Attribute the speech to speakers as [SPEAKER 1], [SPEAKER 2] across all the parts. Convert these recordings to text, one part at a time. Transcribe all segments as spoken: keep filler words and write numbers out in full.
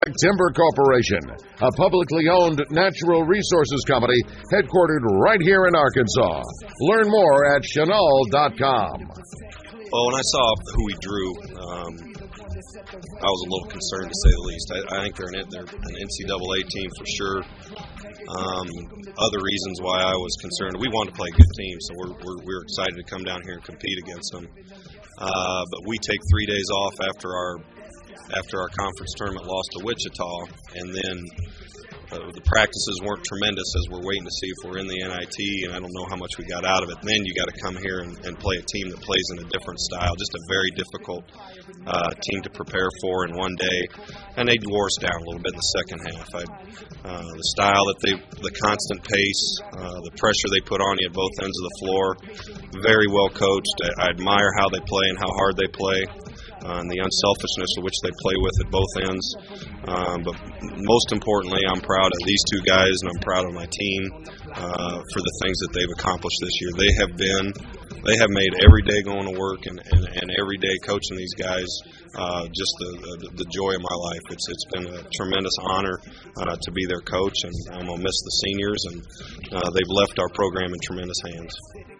[SPEAKER 1] Timber Corporation, a publicly owned natural resources company headquartered right here in Arkansas. Learn more at Chenal dot com.
[SPEAKER 2] Well, when I saw who we drew, um, I was a little concerned, to say the least. I, I think they're an, they're an N C double A team for sure. Um, other reasons why I was concerned, we wanted to play a good team, so we're, we're, we're excited to come down here and compete against them. Uh, but we take three days off after our after our conference tournament loss to Wichita, and then uh, the practices weren't tremendous as we're waiting to see if we're in the N I T, and I don't know how much we got out of it. And then you got to come here and, and play a team that plays in a different style, just a very difficult uh, team to prepare for in one day, and they wore us down a little bit in the second half. I, uh, the style that they, the constant pace, uh, the pressure they put on you at both ends of the floor, very well coached. I, I admire how they play and how hard they play. Uh, and the unselfishness of which they play with at both ends. Um, but most importantly, I'm proud of these two guys, and I'm proud of my team uh, for the things that they've accomplished this year. They have been, they have made every day going to work and, and, and every day coaching these guys uh, just the, the the joy of my life. It's It's been a tremendous honor uh, to be their coach, and I'm going to miss the seniors, and uh, they've left our program in tremendous hands.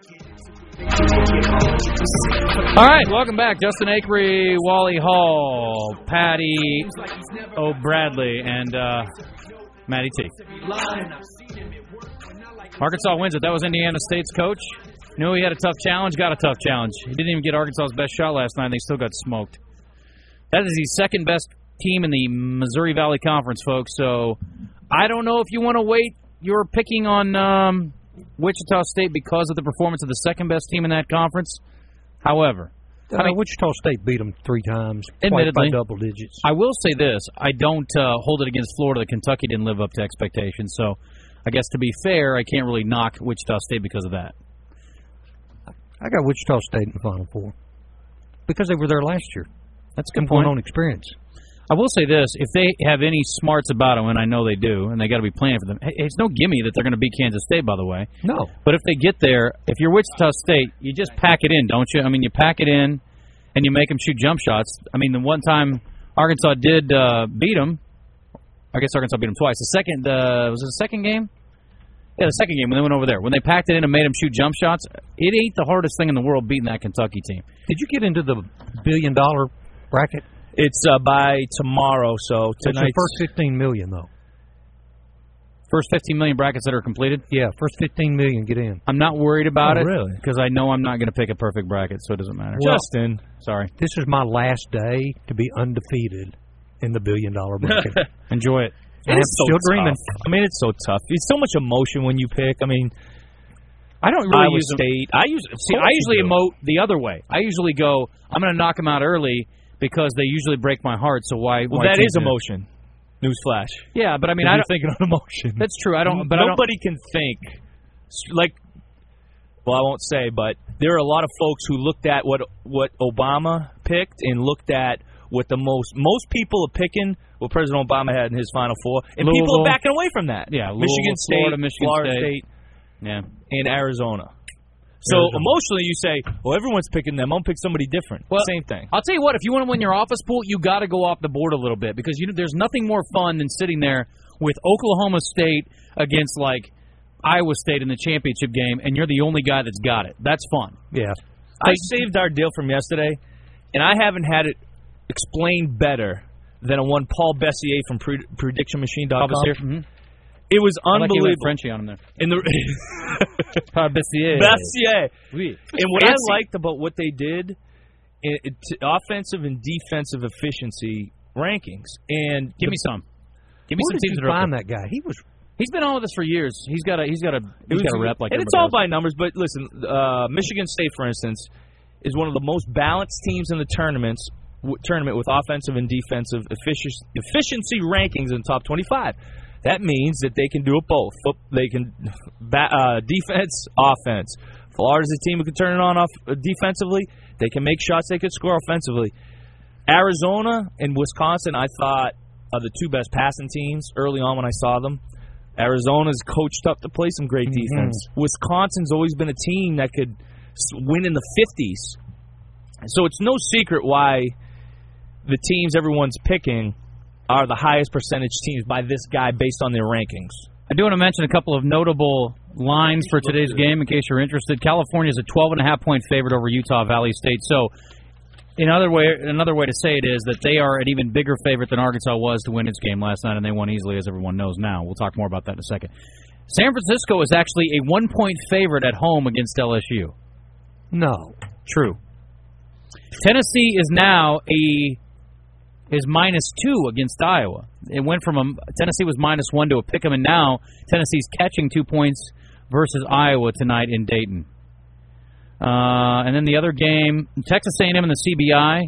[SPEAKER 3] All right, welcome back. Justin Acree, Wally Hall, Patty O'Bradley, and uh, Matty T. Arkansas wins it. That was Indiana State's coach. Knew he had a tough challenge, got a tough challenge. He didn't even get Arkansas's best shot last night, and they still got smoked. That is the second best team in the Missouri Valley Conference, folks. So I don't know if you want to wait. You're picking on um, Wichita State because of the performance of the second best team in that conference. However,
[SPEAKER 4] uh, I mean, Wichita State beat them three times,
[SPEAKER 3] admittedly,
[SPEAKER 4] by double digits.
[SPEAKER 3] I will say this: I don't uh, hold it against Florida that Kentucky didn't live up to expectations. So, I guess to be fair, I can't really knock Wichita State because of that.
[SPEAKER 4] I got Wichita State in the Final Four because they were there last year.
[SPEAKER 3] That's a good point.
[SPEAKER 4] On experience.
[SPEAKER 3] I will say this: if they have any smarts about them, and I know they do, and they got to be playing for them. Hey, it's no gimme that they're going to beat Kansas State, by the way.
[SPEAKER 4] No.
[SPEAKER 3] But if they get there, if you're Wichita State, you just pack it in, don't you? I mean, you pack it in, and you make them shoot jump shots. I mean, the one time Arkansas did uh, beat them, I guess Arkansas beat them twice. The second, uh, was it the second game? Yeah, the second game when they went over there. When they packed it in and made them shoot jump shots, it ain't the hardest thing in the world beating that Kentucky team.
[SPEAKER 4] Did you get into the billion-dollar bracket?
[SPEAKER 5] It's uh, by tomorrow, so tonight.
[SPEAKER 4] It's the first fifteen million dollars, though.
[SPEAKER 3] First fifteen million brackets that are completed?
[SPEAKER 4] Yeah, first fifteen million dollars get in.
[SPEAKER 3] I'm not worried about
[SPEAKER 5] oh,
[SPEAKER 3] it.
[SPEAKER 5] Really?
[SPEAKER 3] Because I know I'm not going to pick a perfect bracket, so it doesn't matter.
[SPEAKER 5] Well, Justin.
[SPEAKER 3] Sorry.
[SPEAKER 4] This is my last day to be undefeated in the billion-dollar bracket.
[SPEAKER 3] Enjoy it.
[SPEAKER 5] It is so
[SPEAKER 4] still
[SPEAKER 5] tough.
[SPEAKER 4] dreaming.
[SPEAKER 5] I mean, it's so tough. It's so much emotion when you pick. I mean,
[SPEAKER 3] I don't really
[SPEAKER 5] Iowa
[SPEAKER 3] use
[SPEAKER 5] State.
[SPEAKER 3] I usually see. I usually emote the other way. I usually go, I'm going to knock them out early because they usually break my heart. So why?
[SPEAKER 5] Well,
[SPEAKER 3] why
[SPEAKER 5] that is
[SPEAKER 3] it?
[SPEAKER 5] emotion. Newsflash.
[SPEAKER 3] Yeah, but I mean,
[SPEAKER 5] I
[SPEAKER 3] I
[SPEAKER 5] don't
[SPEAKER 3] don't
[SPEAKER 5] thinking on emotion.
[SPEAKER 3] That's true. I don't. But
[SPEAKER 5] nobody
[SPEAKER 3] I don't,
[SPEAKER 5] can think like. Well, I won't say, but there are a lot of folks who looked at what what Obama picked and looked at what the most most people are picking what President Obama had in his Final Four, and
[SPEAKER 3] Louisville,
[SPEAKER 5] people are backing away from that.
[SPEAKER 3] Yeah,
[SPEAKER 5] Michigan
[SPEAKER 3] Louisville,
[SPEAKER 5] State,
[SPEAKER 3] Florida, Michigan
[SPEAKER 5] Florida
[SPEAKER 3] State.
[SPEAKER 5] State,
[SPEAKER 3] yeah,
[SPEAKER 5] and Arizona. So
[SPEAKER 3] Arizona.
[SPEAKER 5] emotionally, you say, "Well, everyone's picking them. I'm gonna pick somebody different."
[SPEAKER 3] Well,
[SPEAKER 5] same thing.
[SPEAKER 3] I'll tell you what: if you want to win your office pool, you got to go off the board a little bit because you know, there's nothing more fun than sitting there with Oklahoma State against like Iowa State in the championship game, and you're the only guy that's got it. That's fun.
[SPEAKER 4] Yeah,
[SPEAKER 5] I saved our deal from yesterday, and I haven't had it explained better than a one Paul Bessier from Pre- prediction machine dot com.
[SPEAKER 3] Mm-hmm.
[SPEAKER 5] It was unbelievable.
[SPEAKER 3] I like Frenchie on him there.
[SPEAKER 5] In the
[SPEAKER 3] Paul Bessier.
[SPEAKER 5] Bessier.
[SPEAKER 3] Oui.
[SPEAKER 5] And what
[SPEAKER 3] Fancy.
[SPEAKER 5] I liked about what they did, it, it, offensive and defensive efficiency rankings, and
[SPEAKER 3] give
[SPEAKER 5] the,
[SPEAKER 3] me some. Give me
[SPEAKER 4] Where
[SPEAKER 3] some
[SPEAKER 4] did
[SPEAKER 3] teams
[SPEAKER 4] you
[SPEAKER 3] that are
[SPEAKER 4] find
[SPEAKER 3] okay.
[SPEAKER 4] that guy? He was.
[SPEAKER 3] He's been on with us for years. He's got a. He's got a. He's
[SPEAKER 5] was,
[SPEAKER 3] got a rep like.
[SPEAKER 5] and it's all
[SPEAKER 3] does.
[SPEAKER 5] by numbers. But listen, uh, Michigan State, for instance, is one of the most balanced teams in the tournaments. W- tournament with offensive and defensive effic- efficiency rankings in the top twenty-five. That means that they can do it both. They can ba- uh, defense, offense. Florida's a team who can turn it on off uh, defensively. They can make shots. They can score offensively. Arizona and Wisconsin, I thought, are the two best passing teams early on when I saw them. Arizona's coached up to play some great
[SPEAKER 4] Mm-hmm.
[SPEAKER 5] defense. Wisconsin's always been a team that could win in the fifties. So it's no secret why the teams everyone's picking are the highest percentage teams by this guy based on their rankings.
[SPEAKER 3] I do want to mention a couple of notable lines for today's game in case you're interested. California is a twelve and a half point favorite over Utah Valley State. So in other way, another way to say it is that they are an even bigger favorite than Arkansas was to win its game last night, and they won easily, as everyone knows now. We'll talk more about that in a second. San Francisco is actually a one-point favorite at home against L S U.
[SPEAKER 4] No.
[SPEAKER 3] True. Tennessee is now a is minus two against Iowa. It went from a Tennessee was minus one to a pick 'em, and now Tennessee's catching two points versus Iowa tonight in Dayton. Uh, and then the other game, Texas A and M and the C B I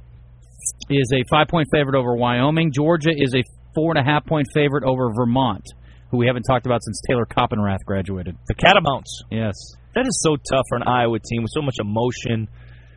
[SPEAKER 3] is a five-point favorite over Wyoming. Georgia is a four and a half point favorite over Vermont, who we haven't talked about since Taylor Coppenrath graduated.
[SPEAKER 5] The Catamounts.
[SPEAKER 3] Yes.
[SPEAKER 5] That is so tough for an Iowa team with so much emotion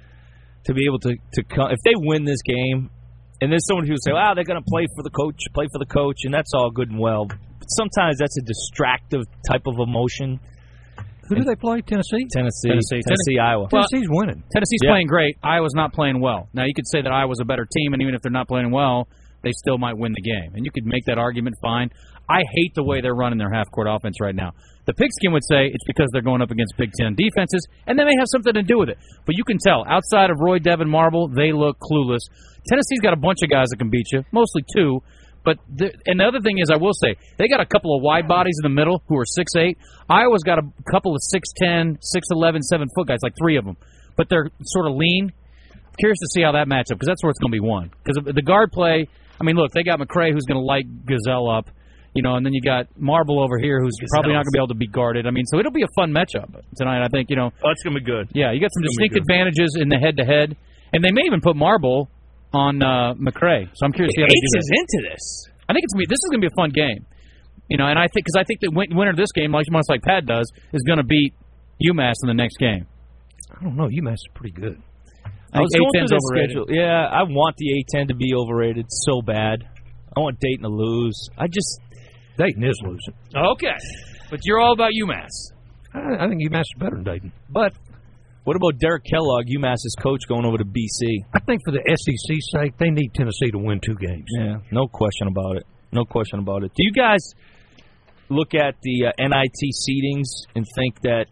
[SPEAKER 5] to be able to, to come. If they win this game, and there's someone who will say, wow, they're going to play for the coach, play for the coach, and that's all good and well. But sometimes that's a distractive type of emotion.
[SPEAKER 4] Who do they play? Tennessee?
[SPEAKER 5] Tennessee.
[SPEAKER 3] Tennessee.
[SPEAKER 5] Tennessee, Iowa.
[SPEAKER 3] Well,
[SPEAKER 4] Tennessee's winning.
[SPEAKER 3] Tennessee's
[SPEAKER 5] Yeah.
[SPEAKER 3] playing great. Iowa's not playing well. Now, you could say that Iowa's a better team, and even if they're not playing well, they still might win the game. And you could make that argument fine. I hate the way they're running their half-court offense right now. The pigskin would say it's because they're going up against Big Ten defenses, and they may have something to do with it. But you can tell, outside of Roy Devin Marble, they look clueless. Tennessee's got a bunch of guys that can beat you, mostly two. But the, and the other thing is, I will say, they got a couple of wide bodies in the middle who are six eight. Iowa's got a couple of six ten, six eleven, seven-foot guys, like three of them. But they're sort of lean. I'm curious to see how that matchup, because that's where it's going to be won. Because the guard play, I mean, look, they got McCray who's going to light Gazelle up. You know, and then you got Marble over here who's Gazelle's. probably not going to be able to be guarded. I mean, so it'll be a fun matchup tonight, I think. You know,
[SPEAKER 5] oh, it's going to be good.
[SPEAKER 3] Yeah, you got some distinct advantages in the head-to-head. And they may even put Marble on uh, McCray. So I'm curious to see how they do that.
[SPEAKER 5] Ace is into this.
[SPEAKER 3] I think it's gonna be, this is going to be a fun game. You know, and I think because I think the win- winner of this game, like much like Pat does, is going to beat UMass in the next game.
[SPEAKER 4] I don't know. UMass is pretty good.
[SPEAKER 5] I was going through the
[SPEAKER 3] overrated.
[SPEAKER 5] schedule. Yeah, I want the A ten to be overrated so bad. I want Dayton to lose. I just
[SPEAKER 4] Dayton is losing.
[SPEAKER 3] Okay, but you're all about UMass.
[SPEAKER 4] I, I think UMass is better than Dayton. But
[SPEAKER 5] what about Derek Kellogg, UMass's coach, going over to B C?
[SPEAKER 4] I think for the S E C's sake, they need Tennessee to win two games.
[SPEAKER 5] Yeah, no question about it. No question about it. Do you guys look at the uh, N I T seedings and think that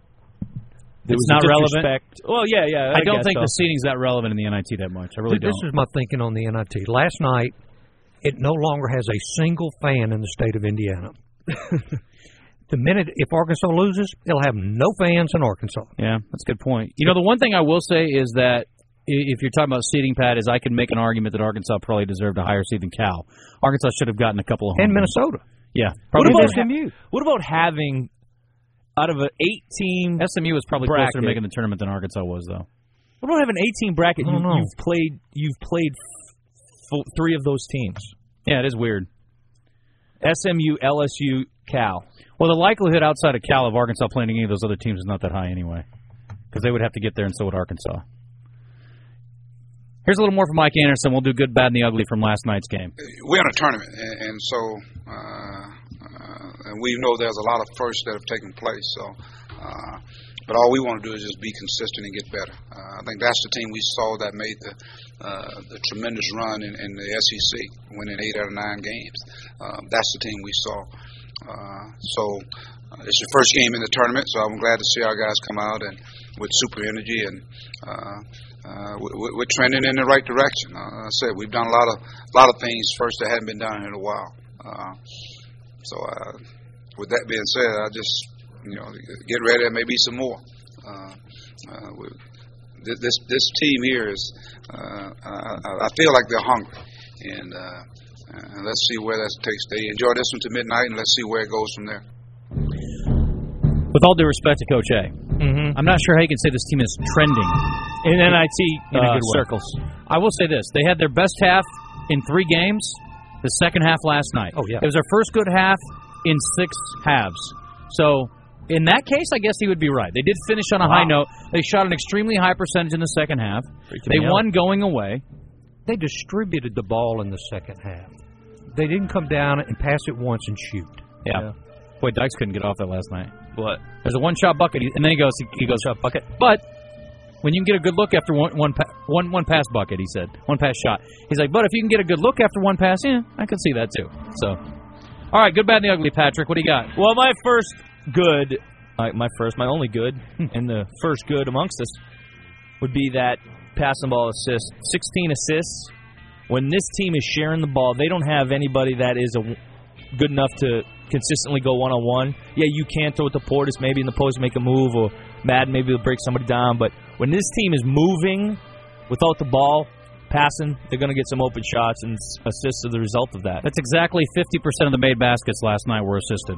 [SPEAKER 5] there
[SPEAKER 3] It's
[SPEAKER 5] was
[SPEAKER 3] not
[SPEAKER 5] a
[SPEAKER 3] relevant?
[SPEAKER 5] disrespect? Well, yeah, yeah. I,
[SPEAKER 3] I don't
[SPEAKER 5] guess
[SPEAKER 3] think
[SPEAKER 5] so.
[SPEAKER 3] the seating's that relevant in the N I T that much. I really
[SPEAKER 4] This
[SPEAKER 3] don't.
[SPEAKER 4] is my thinking on the N I T. Last night, it no longer has a single fan in the state of Indiana. The minute if Arkansas loses, they'll have no fans in Arkansas.
[SPEAKER 3] Yeah, that's a good point. You know, the one thing I will say is that i- if you're talking about seeding, Pat, is I can make an argument that Arkansas probably deserved a higher seed than Cal. Arkansas should have gotten a couple of home
[SPEAKER 4] And
[SPEAKER 3] games.
[SPEAKER 4] Minnesota.
[SPEAKER 3] Yeah,
[SPEAKER 5] What
[SPEAKER 3] probably
[SPEAKER 5] about,
[SPEAKER 3] did.
[SPEAKER 4] S M U?
[SPEAKER 5] what about having out of an eight-team?
[SPEAKER 3] S M U was probably
[SPEAKER 5] bracket.
[SPEAKER 3] closer to making the tournament than Arkansas was, though.
[SPEAKER 5] What about having an eighteen bracket?
[SPEAKER 4] I
[SPEAKER 5] You,
[SPEAKER 4] don't know.
[SPEAKER 5] you've played. You've played f- f- three of those teams.
[SPEAKER 3] Yeah, it is weird.
[SPEAKER 5] S M U, L S U, Cal.
[SPEAKER 3] Well, the likelihood outside of Cal of Arkansas playing any of those other teams is not that high anyway, because they would have to get there, and so would Arkansas. Here's a little more from Mike Anderson. We'll do good, bad, and the ugly from last night's game.
[SPEAKER 6] We're in a tournament, and, and so uh, uh, and we know there's a lot of firsts that have taken place. So, uh, but all we want to do is just be consistent and get better. Uh, I think that's the team we saw that made the uh, the tremendous run in, in the S E C, winning eight out of nine games. Uh, that's the team we saw. Uh, so uh, it's the first game in the tournament, so I'm glad to see our guys come out and with super energy, and uh, uh, we're, we're trending in the right direction. Uh, I said we've done a lot of lot of things first that hadn't been done in a while. Uh, so uh, with that being said, I just you know get ready. There may be some more. Uh, uh, this this team here is. Uh, I, I feel like they're hungry, and. Uh, And let's see where that takes. They enjoy this one to midnight, and let's see where it goes from there.
[SPEAKER 3] With all due respect to Coach A,
[SPEAKER 5] Mm-hmm.
[SPEAKER 3] I'm not sure how you can say this team is trending
[SPEAKER 5] In N I T
[SPEAKER 3] in a
[SPEAKER 5] uh,
[SPEAKER 3] good way.
[SPEAKER 5] circles.
[SPEAKER 3] I will say this. They had their best half in three games, the second half last night.
[SPEAKER 4] Oh, yeah.
[SPEAKER 3] It was their first good half in six halves. So, in that case, I guess he would be right. They did finish on a
[SPEAKER 5] Wow.
[SPEAKER 3] high note. They shot an extremely high percentage in the second half.
[SPEAKER 5] Freaking
[SPEAKER 3] They
[SPEAKER 5] me out.
[SPEAKER 3] won going away.
[SPEAKER 4] They distributed the ball in the second half. They didn't come down and pass it once and shoot.
[SPEAKER 3] Yeah. Boy, Dykes couldn't get off that last night.
[SPEAKER 5] What?
[SPEAKER 3] There's a one-shot bucket, and then he goes, he goes,
[SPEAKER 5] Shot bucket.
[SPEAKER 3] but when you can get a good look after one one pa- one one pass bucket, he said, one pass shot. He's like, but if you can get a good look after one pass, yeah, I can see that too. So, all right, good, bad, and the ugly, Patrick. What do you got?
[SPEAKER 5] Well, my first good, my, my first, my only good, and the first good amongst us would be that passing ball assist. sixteen assists. When this team is sharing the ball, they don't have anybody that is a, good enough to consistently go one-on-one. Yeah, you can throw it to Portis, maybe in the post make a move, or Madden maybe will break somebody down. But when this team is moving without the ball, passing, they're going to get some open shots, and assists are the result of that.
[SPEAKER 3] That's exactly fifty percent of the made baskets last night were assisted.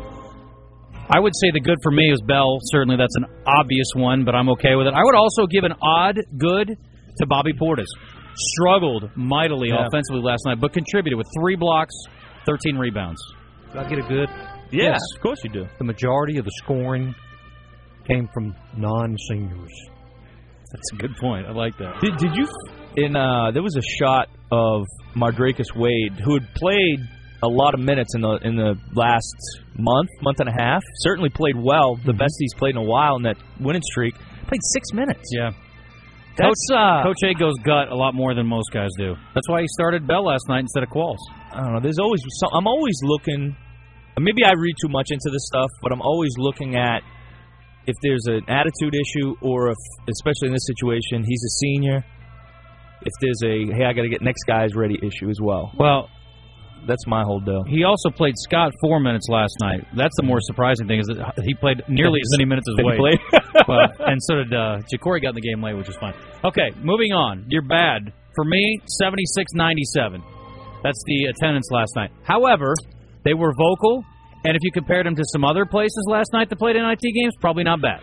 [SPEAKER 3] I would say the good for me is Bell. Certainly that's an obvious one, but I'm okay with it. I would also give an odd good to Bobby Portis. Struggled mightily yeah. offensively last night, but contributed with three blocks, thirteen rebounds.
[SPEAKER 4] Do I get a good?
[SPEAKER 5] Yeah,
[SPEAKER 3] Yes.
[SPEAKER 5] of course you do.
[SPEAKER 4] The majority of the scoring came from non-seniors.
[SPEAKER 3] That's a good point. I like that.
[SPEAKER 5] Did, did you? In uh, there was a shot of Mardrakus Wade, who had played a lot of minutes in the in the last month, month and a half. Certainly played well, the
[SPEAKER 3] Mm-hmm.
[SPEAKER 5] best he's played in a while in that winning streak. Played six minutes.
[SPEAKER 3] Yeah.
[SPEAKER 5] That's
[SPEAKER 3] Coach,
[SPEAKER 5] uh,
[SPEAKER 3] Coach A goes gut a lot more than most guys do. That's why he started Bell last night instead of Qualls.
[SPEAKER 5] I don't know. There's always some, I'm always looking. Maybe I read too much into this stuff, but I'm always looking at if there's an attitude issue, or if, especially in this situation, he's a senior. If there's a hey, I got to get next guy's ready issue as well.
[SPEAKER 3] Well,
[SPEAKER 5] that's my whole deal.
[SPEAKER 3] he also played Scott four minutes last night. That's the more surprising thing is that he played nearly as many minutes as
[SPEAKER 5] Did he
[SPEAKER 3] Wade.
[SPEAKER 5] play?
[SPEAKER 3] Well, and so did uh, Ja'Cory got in the game late, which is fine. Okay, moving on. You're bad. For me, seventy-six ninety-seven. That's the attendance last night. However, they were vocal, and if you compared them to some other places last night that played N I T games, probably not bad.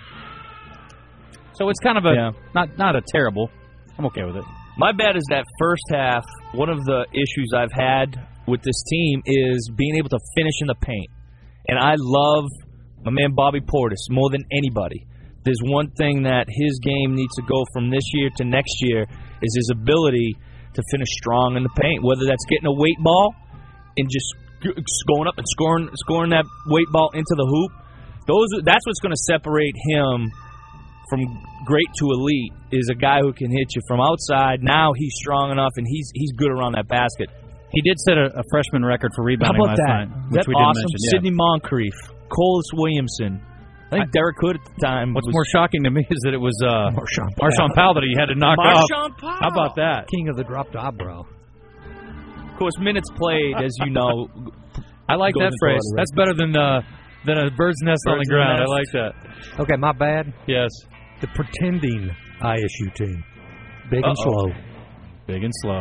[SPEAKER 3] So it's kind of a
[SPEAKER 5] Yeah.
[SPEAKER 3] not not a terrible. I'm okay with it.
[SPEAKER 5] My bet is that first half, one of the issues I've had with this team is being able to finish in the paint. And I love my man Bobby Portis more than anybody. There's one thing that his game needs to go from this year to next year is his ability to finish strong in the paint, whether that's getting a weight ball and just going up and scoring scoring that weight ball into the hoop. Those That's what's going to separate him from great to elite, is a guy who can hit you from outside. Now he's strong enough, and he's he's good around that basket.
[SPEAKER 3] He did set a, a freshman record for
[SPEAKER 5] How
[SPEAKER 3] rebounding
[SPEAKER 5] about
[SPEAKER 3] last
[SPEAKER 5] that?
[SPEAKER 3] night, which
[SPEAKER 5] That's
[SPEAKER 3] we didn't
[SPEAKER 5] awesome.
[SPEAKER 3] mention. Yeah.
[SPEAKER 5] Sidney Moncrief, Colas Williamson. I think
[SPEAKER 3] I-
[SPEAKER 5] Derek Hood at the time.
[SPEAKER 3] What's
[SPEAKER 5] was
[SPEAKER 3] more shocking to me is that it was uh,
[SPEAKER 4] Marshawn
[SPEAKER 3] Marshawn Powell that he had to knock off.
[SPEAKER 5] Marshawn Powell.
[SPEAKER 3] How about that?
[SPEAKER 4] King of the dropped eyebrow.
[SPEAKER 5] Of course, minutes played, as you know.
[SPEAKER 3] I like
[SPEAKER 5] goes
[SPEAKER 3] that
[SPEAKER 5] into
[SPEAKER 3] phrase.
[SPEAKER 5] our
[SPEAKER 3] That's better than uh, than a bird's nest on
[SPEAKER 5] Bird's
[SPEAKER 3] the ground.
[SPEAKER 5] nest.
[SPEAKER 3] I like that.
[SPEAKER 4] Okay, my bad.
[SPEAKER 3] Yes.
[SPEAKER 4] The pretending I S U team. Big and
[SPEAKER 5] Uh-oh.
[SPEAKER 4] slow.
[SPEAKER 3] Big and slow.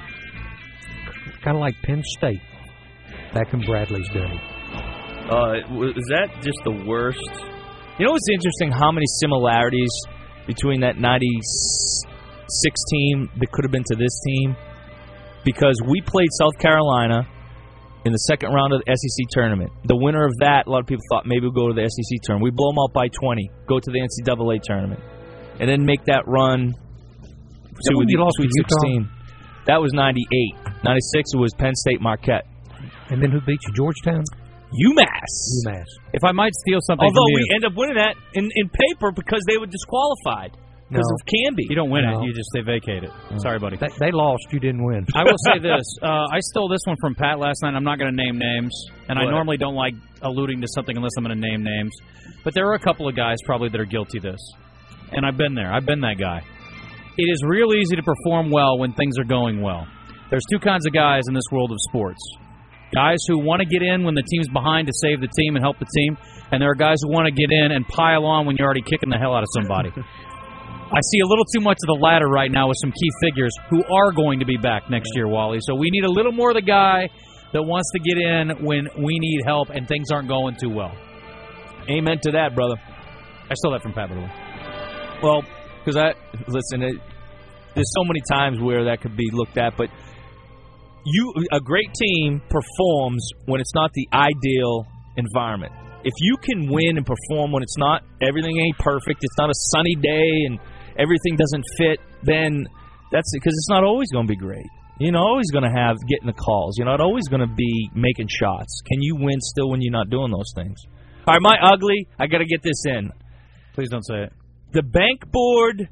[SPEAKER 4] Kind of like Penn State back in Bradley's day.
[SPEAKER 5] Uh, w- is that just the worst? You know what's interesting? How many similarities between that ninety-six team that could have been to this team? Because we played South Carolina in the second round of the S E C tournament. The winner of that, a lot of people thought maybe we'll go to the S E C tournament. We blow them out by twenty, go to the N C double A tournament, and then make that run to
[SPEAKER 4] when
[SPEAKER 5] the
[SPEAKER 4] you lost to
[SPEAKER 5] Sweet
[SPEAKER 4] Utah?
[SPEAKER 5] sixteen. That was ninety-eight. ninety-six was Penn State Marquette.
[SPEAKER 4] And then who beat you? Georgetown?
[SPEAKER 5] UMass.
[SPEAKER 4] UMass.
[SPEAKER 3] If I might steal something
[SPEAKER 5] Although
[SPEAKER 3] from
[SPEAKER 5] we
[SPEAKER 3] you,
[SPEAKER 5] end up winning that in, in paper because they were disqualified because
[SPEAKER 4] No.
[SPEAKER 5] of Canby.
[SPEAKER 3] you don't win
[SPEAKER 4] No.
[SPEAKER 3] it. You just they vacate it. Sorry, buddy.
[SPEAKER 4] They, they lost. You didn't win.
[SPEAKER 3] I will say this. Uh, I stole this one from Pat last night. I'm not going to name names, and I
[SPEAKER 5] What?
[SPEAKER 3] normally don't like alluding to something unless I'm going to name names. But there are a couple of guys probably that are guilty of this, and I've been there. I've been that guy. It is real easy to perform well when things are going well. There's two kinds of guys in this world of sports. Guys who want to get in when the team's behind to save the team and help the team, and there are guys who want to get in and pile on when you're already kicking the hell out of somebody. I see a little too much of the latter right now with some key figures who are going to be back next year, Wally. So we need a little more of the guy that wants to get in when we need help and things aren't going too well.
[SPEAKER 5] Amen to that, brother.
[SPEAKER 3] I stole that from Pat, by the way.
[SPEAKER 5] Well, because I listen, it, there's so many times where that could be looked at, but you a great team performs when it's not the ideal environment. If you can win and perform when it's not everything ain't perfect, it's not a sunny day and everything doesn't fit, then that's because it's not always going to be great. You're not always going to have getting the calls. You're not always going to be making shots. Can you win still when you're not doing those things? All right, my ugly, I got to get this in.
[SPEAKER 3] Please don't say it.
[SPEAKER 5] The bank board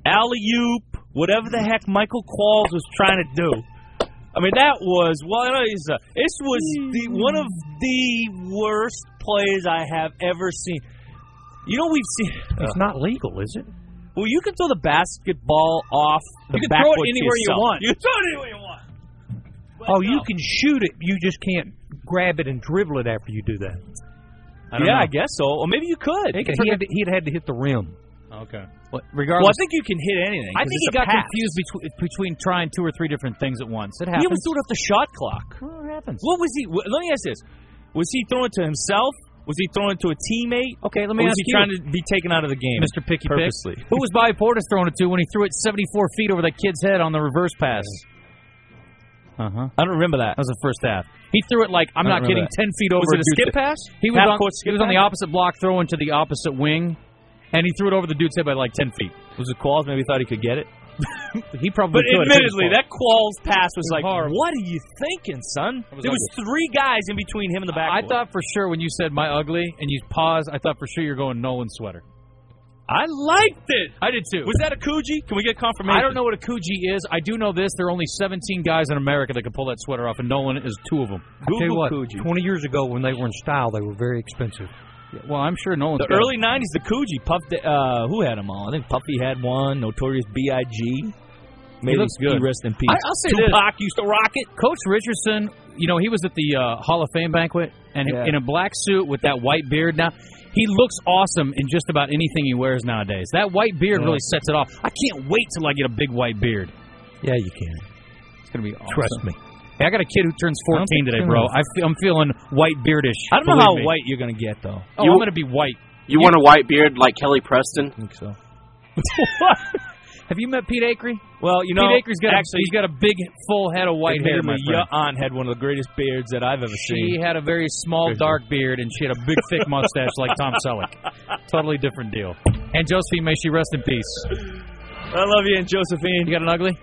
[SPEAKER 5] alley-oop, whatever the heck Michael Qualls was trying to do. I mean, that was one of these, uh, this was the, one of the worst plays I have ever seen. You know, we've seen.
[SPEAKER 4] It's
[SPEAKER 5] uh,
[SPEAKER 4] not legal, is it?
[SPEAKER 5] Well, you can throw the basketball off the
[SPEAKER 3] You can
[SPEAKER 5] back
[SPEAKER 3] throw it
[SPEAKER 5] foot to
[SPEAKER 3] anywhere you
[SPEAKER 5] yourself.
[SPEAKER 3] want.
[SPEAKER 5] You can throw it anywhere you want. But
[SPEAKER 4] Oh,
[SPEAKER 5] no.
[SPEAKER 4] you can shoot it. You just can't grab it and dribble it after you do that.
[SPEAKER 3] I don't
[SPEAKER 5] yeah,
[SPEAKER 3] know.
[SPEAKER 5] I guess so. Or maybe you could.
[SPEAKER 4] He had to, he'd had to hit the rim.
[SPEAKER 3] Okay. Well,
[SPEAKER 5] Well,
[SPEAKER 3] regardless,
[SPEAKER 5] I think you can hit anything.
[SPEAKER 3] I
[SPEAKER 5] 'cause
[SPEAKER 3] think
[SPEAKER 5] it's
[SPEAKER 3] he
[SPEAKER 5] a
[SPEAKER 3] got
[SPEAKER 5] pass.
[SPEAKER 3] confused between, between trying two or three different things at once. It
[SPEAKER 5] He
[SPEAKER 3] happens.
[SPEAKER 5] was doing it off the shot clock.
[SPEAKER 3] Well, it happens.
[SPEAKER 5] What was he? wh- Let me ask this: was he throwing to himself? Was he throwing to a teammate?
[SPEAKER 3] Okay, let
[SPEAKER 5] Or
[SPEAKER 3] me
[SPEAKER 5] was
[SPEAKER 3] ask
[SPEAKER 5] he
[SPEAKER 3] you,
[SPEAKER 5] trying to be taken out of the game,
[SPEAKER 3] Mister Picky Pick.
[SPEAKER 5] purposely?
[SPEAKER 3] Who was Bobby Portis throwing it to when he threw it seventy-four feet over that kid's head on the reverse pass? Uh-huh.
[SPEAKER 5] I don't remember that.
[SPEAKER 3] That was the first half. He threw it like, I'm
[SPEAKER 5] I
[SPEAKER 3] not
[SPEAKER 5] don't
[SPEAKER 3] kidding,
[SPEAKER 5] remember
[SPEAKER 3] ten feet over.
[SPEAKER 5] Was it a
[SPEAKER 3] dude's
[SPEAKER 5] skip
[SPEAKER 3] head.
[SPEAKER 5] pass?
[SPEAKER 3] He was, on,
[SPEAKER 5] Half-court
[SPEAKER 3] he
[SPEAKER 5] skip
[SPEAKER 3] was on the
[SPEAKER 5] pass?
[SPEAKER 3] opposite block throwing to the opposite wing, and he threw it over the dude's head by like ten feet.
[SPEAKER 5] Was it Qualls? Maybe thought he could get it.
[SPEAKER 3] He probably
[SPEAKER 5] But
[SPEAKER 3] could.
[SPEAKER 5] admittedly, that Qualls pass was
[SPEAKER 3] It was
[SPEAKER 5] like,
[SPEAKER 3] horrible.
[SPEAKER 5] what are you thinking, son?
[SPEAKER 3] was
[SPEAKER 5] There was three guys in between him and the back.
[SPEAKER 3] I thought for sure when you said my ugly and you paused, I thought for sure you're going Nolan Sweater.
[SPEAKER 5] I liked it.
[SPEAKER 3] I did too.
[SPEAKER 5] Was that a Coogee? Can we get confirmation?
[SPEAKER 3] I don't know what a Coogee is. I do know this. There are only seventeen guys in America that can pull that sweater off, and Nolan is two of them.
[SPEAKER 4] I tell you
[SPEAKER 5] Google
[SPEAKER 4] what,
[SPEAKER 5] Coogee.
[SPEAKER 4] twenty years ago when they were in style, they were very expensive.
[SPEAKER 3] Well, I'm sure Nolan's
[SPEAKER 5] The
[SPEAKER 3] got
[SPEAKER 5] early nineties, the Coogee. Puff, uh, who had them all? I think Puffy had one. Notorious B I G May
[SPEAKER 3] looks
[SPEAKER 5] he
[SPEAKER 3] good.
[SPEAKER 5] rest in peace.
[SPEAKER 3] I- I'll say this.
[SPEAKER 5] Tupac used to rock it.
[SPEAKER 3] Coach Richardson, you know, he was at the uh, Hall of Fame banquet, and
[SPEAKER 5] Yeah.
[SPEAKER 3] in a black suit with that white beard now, he looks awesome in just about anything he wears nowadays. That white beard
[SPEAKER 5] Yeah.
[SPEAKER 3] really sets it off. I can't wait till I get a big white beard.
[SPEAKER 4] Yeah, you can.
[SPEAKER 3] It's going to be awesome.
[SPEAKER 4] Trust me.
[SPEAKER 3] Hey, I got a kid who turns
[SPEAKER 5] I don't
[SPEAKER 3] fourteen
[SPEAKER 5] think
[SPEAKER 3] today,
[SPEAKER 5] so.
[SPEAKER 3] bro. I fe- I'm feeling white beardish.
[SPEAKER 5] I don't know
[SPEAKER 3] believe
[SPEAKER 5] how
[SPEAKER 3] me.
[SPEAKER 5] white you're going to get, though.
[SPEAKER 3] Oh,
[SPEAKER 7] You-
[SPEAKER 3] I'm going to be white.
[SPEAKER 7] You want a white beard like Kelly Preston?
[SPEAKER 5] I think so.
[SPEAKER 3] Have you met Pete Acree?
[SPEAKER 5] Well, you know,
[SPEAKER 3] Pete Acree's got
[SPEAKER 5] actually,
[SPEAKER 3] a, he's got a big, full head of white hair. My
[SPEAKER 5] admittedly,
[SPEAKER 3] friend.
[SPEAKER 5] your aunt had one of the greatest beards that I've ever
[SPEAKER 3] She
[SPEAKER 5] seen.
[SPEAKER 3] had a very small,
[SPEAKER 5] Very
[SPEAKER 3] dark beard, and she had a big, thick mustache like Tom Selleck. Totally different deal. And Josephine, may she rest in peace.
[SPEAKER 5] I love you, and Josephine.
[SPEAKER 3] You got an ugly?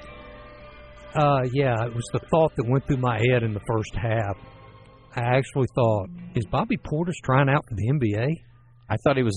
[SPEAKER 4] Uh, yeah, it was the thought that went through my head in the first half. I actually thought, is Bobby Portis trying out for the N B A?
[SPEAKER 3] I thought he was.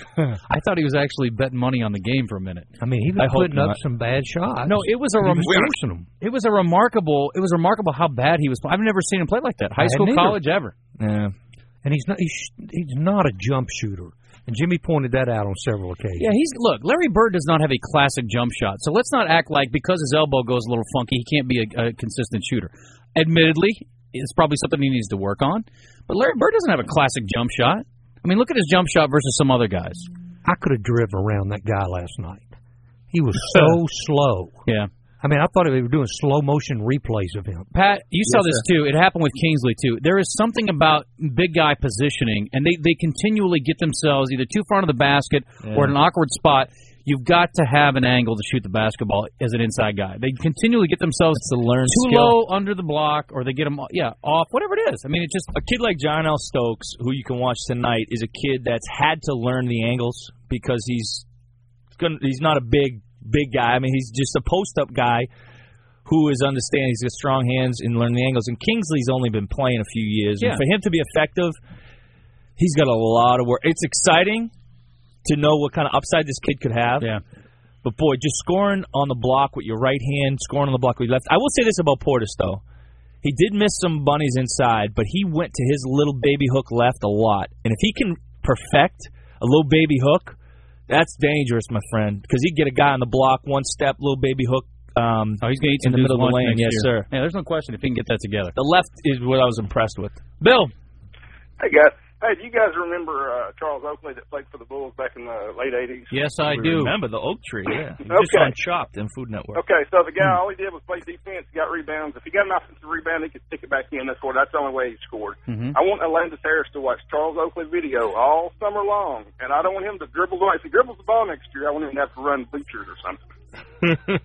[SPEAKER 3] I thought he was actually betting money on the game for a minute.
[SPEAKER 4] I mean, he was
[SPEAKER 5] I hope
[SPEAKER 4] putting up
[SPEAKER 5] not.
[SPEAKER 4] some bad shots.
[SPEAKER 3] No, it was a
[SPEAKER 4] He
[SPEAKER 3] rem-
[SPEAKER 4] was forcing them.
[SPEAKER 3] it was a remarkable. It was remarkable how bad he was. I've never seen him play like that. High
[SPEAKER 4] I
[SPEAKER 3] school,
[SPEAKER 4] hadn't either.
[SPEAKER 3] college, ever.
[SPEAKER 5] Yeah.
[SPEAKER 4] And he's not he's, he's not a jump shooter. And Jimmy pointed that out on several occasions.
[SPEAKER 3] Yeah, he's look. Larry Bird does not have a classic jump shot, so let's not act like because his elbow goes a little funky, he can't be a, a consistent shooter. Admittedly, it's probably something he needs to work on. But Larry Bird doesn't have a classic jump shot. I mean, look at his jump shot versus some other guys.
[SPEAKER 4] I could have driven around that guy last night. He was so slow.
[SPEAKER 3] Yeah.
[SPEAKER 4] I mean, I thought they were doing slow motion replays of him.
[SPEAKER 3] Pat, you saw
[SPEAKER 5] Yes,
[SPEAKER 3] this too. It happened with Kingsley too. There is something about big guy positioning, and they, they continually get themselves either too far into the basket
[SPEAKER 5] Yeah.
[SPEAKER 3] or in an awkward spot. You've got to have an angle to shoot the basketball as an inside guy. They continually get themselves
[SPEAKER 5] It's a learned
[SPEAKER 3] too
[SPEAKER 5] skill.
[SPEAKER 3] low under the block, or they get them yeah off, whatever it is. I mean, it just
[SPEAKER 5] A kid like John L. Stokes, who you can watch tonight, is a kid that's had to learn the angles because he's gonna, he's not a big big guy. I mean, he's just a post up guy who is understanding. He's got strong hands and learning the angles. And Kingsley's only been playing a few years,
[SPEAKER 3] Yeah.
[SPEAKER 5] and for him to be effective, he's got a lot of work. It's exciting to know what kind of upside this kid could have.
[SPEAKER 3] yeah.
[SPEAKER 5] But, boy, just scoring on the block with your right hand, scoring on the block with your left. I will say this about Portis, though. He did miss some bunnies inside, but he went to his little baby hook left a lot. And if he can perfect a little baby hook, that's dangerous, my friend, because he'd get a guy on the block, one step, little baby hook. Um,
[SPEAKER 3] Oh, he's gonna eat
[SPEAKER 5] in
[SPEAKER 3] some
[SPEAKER 5] the middle of the
[SPEAKER 3] dude's lunch
[SPEAKER 5] lane.
[SPEAKER 3] next
[SPEAKER 5] Yes,
[SPEAKER 3] year.
[SPEAKER 5] sir.
[SPEAKER 3] Yeah, there's no question if he can get that together.
[SPEAKER 5] The left is what I was impressed with.
[SPEAKER 3] Bill,
[SPEAKER 8] Hey, guys. Hey, do you guys remember uh, Charles Oakley that played for the Bulls back in the late eighties?
[SPEAKER 3] yes, I
[SPEAKER 5] We
[SPEAKER 3] do.
[SPEAKER 5] Remember the oak tree, yeah. Just
[SPEAKER 8] Okay.
[SPEAKER 5] on Chopped and Food Network.
[SPEAKER 8] Okay, so the guy, all he did was play defense, got rebounds. If he got an offensive rebound, he could stick it back in. That's what. That's the only way he scored.
[SPEAKER 3] Mhm.
[SPEAKER 8] I want Alandis Harris to watch Charles Oakley video all summer long, and I don't want him to dribble the ball. If he dribbles the ball next year, I want him to have to run bleachers or something.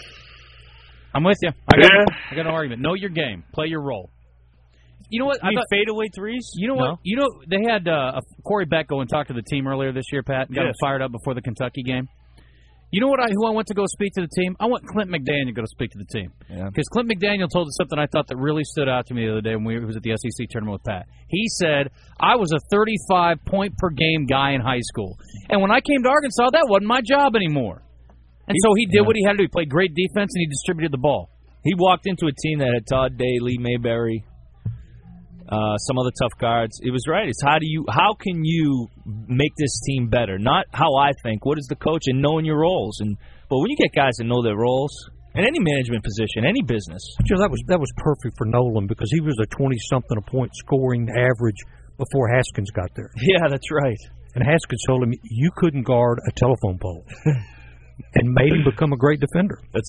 [SPEAKER 3] I'm with you. I got, I got no argument. Know your game. Play your role. You know what?
[SPEAKER 5] You
[SPEAKER 3] I
[SPEAKER 5] mean
[SPEAKER 3] thought,
[SPEAKER 5] fadeaway threes?
[SPEAKER 3] you know
[SPEAKER 5] No.
[SPEAKER 3] what? You know they had uh, Corey Beck go and talk to the team earlier this year, Pat, and got
[SPEAKER 5] Yes.
[SPEAKER 3] him fired up before the Kentucky game. You know what? I who I went to go speak to the team? I want Clint McDaniel to go to speak to the team
[SPEAKER 5] Yeah.
[SPEAKER 3] because Clint McDaniel told us something I thought that really stood out to me the other day when we was at the S E C tournament with Pat. He said I was a thirty-five point per game guy in high school, and when I came to Arkansas, that wasn't my job anymore. And so he did yeah. what he had to do. He played great defense, and he distributed the ball.
[SPEAKER 5] He walked into a team that had Todd Day, Lee Mayberry, uh, some other tough guards. It was right. It's how do you, how can you make this team better? Not how I think. What is the coach and knowing your roles? And but when you get guys that know their roles in any management position, any business,
[SPEAKER 4] you know, that was that was perfect for Nolan because he was a twenty-something a point scoring average before Haskins got there.
[SPEAKER 5] Yeah, that's right.
[SPEAKER 4] And Haskins told him you couldn't guard a telephone pole. And made him become a great defender.
[SPEAKER 5] That's